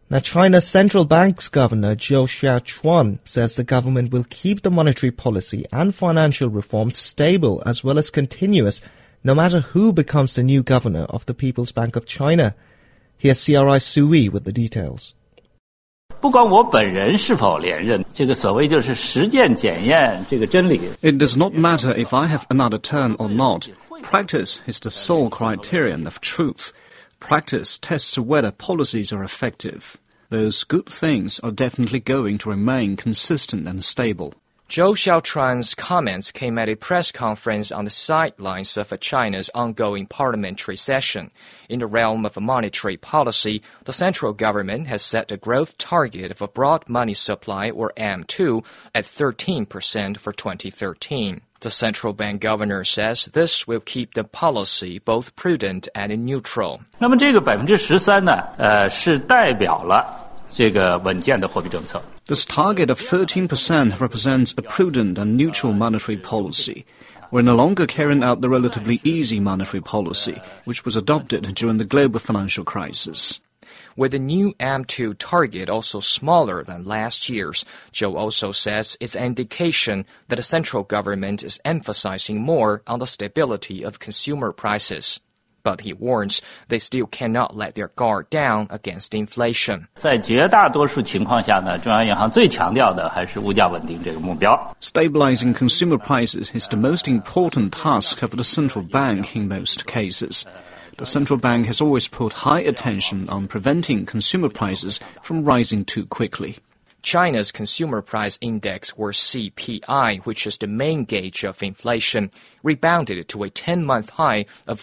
Now, China's central bank's governor, Zhou Xiaochuan, says the government will keep the monetary policy and financial reforms stable as well as continuous, no matter who becomes the new governor of the People's Bank of China. Here's CRI Su Yi with the details. 不管我本人是否连任，这个所谓就是实践检验这个真理。 It does not matter if I have another term or not. Practice is the sole criterion of truth. Practice tests whether policies are effective. Those good things are definitely going to remain consistent and stable. Zhou Xiaochuan's comments came at a press conference on the sidelines of China's ongoing parliamentary session. In the realm of monetary policy, the central government has set a growth target of a broad money supply, or M2, at 13% for 2013. The central bank governor says this will keep the policy both prudent and neutral. 那么这个13%呢，是代表了这个稳健的货币政策。 This target of 13% represents a prudent and neutral monetary policy. We're no longer carrying out the relatively easy monetary policy, which was adopted during the global financial crisis. With the new M2 target also smaller than last year's, Zhou also says it's an indication that the central government is emphasizing more on the stability of consumer prices. But he warns they still cannot let their guard down against inflation. 在绝大多数情况下呢，中央银行最强调的还是物价稳定这个目标。 Stabilizing consumer prices is the most important task of the central bank in most cases. The central bank has always put high attention on preventing consumer prices from rising too quickly. China's Consumer Price Index, or CPI, which is the main gauge of inflation, rebounded to a 10-month high of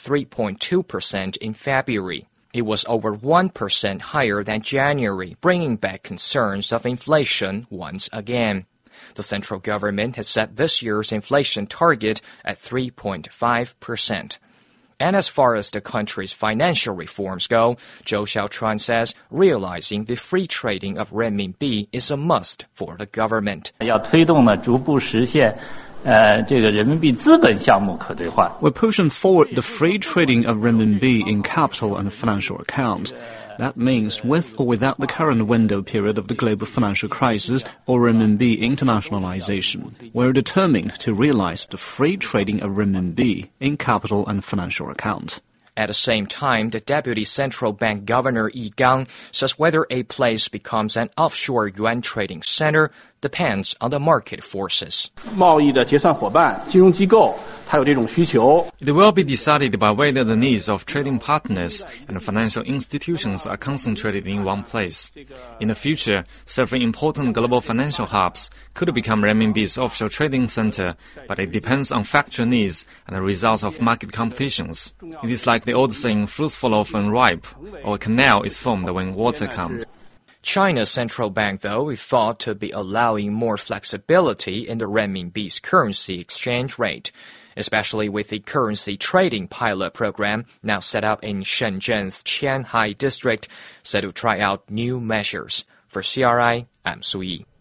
3.2% in February. It was over 1% higher than January, bringing back concerns of inflation once again. The central government has set this year's inflation target at 3.5%. And as far as the country's financial reforms go, Zhou Xiaochuan says realizing the free trading of renminbi is a must for the government. 要推动呢，逐步实现这个人民币资本项目可兑换。 We're pushing forward the free trading of renminbi in capital and financial account. That means with or without the current window period of the global financial crisis or renminbi internationalization, we're determined to realize the free trading of renminbi in capital and financial account. At the same time, the Deputy Central Bank Governor Yi Gang says whether a place becomes an offshore yuan trading center depends on the market forces. 贸易的结算伙伴、金融机构，它有这种需求。 It will be decided by whether the needs of trading partners and financial institutions are concentrated in one place. In the future, several important global financial hubs could become renminbi's offshore trading center, but it depends on factual needs and the results of market competitions. It is like the old saying, fruits fall off when ripe, or a canal is formed when water comes. China's central bank, though, is thought to be allowing more flexibility in the renminbi's currency exchange rate, especially with the currency trading pilot program now set up in Shenzhen's Qianhai district, set to try out new measures. For CRI, I'm Su Yi.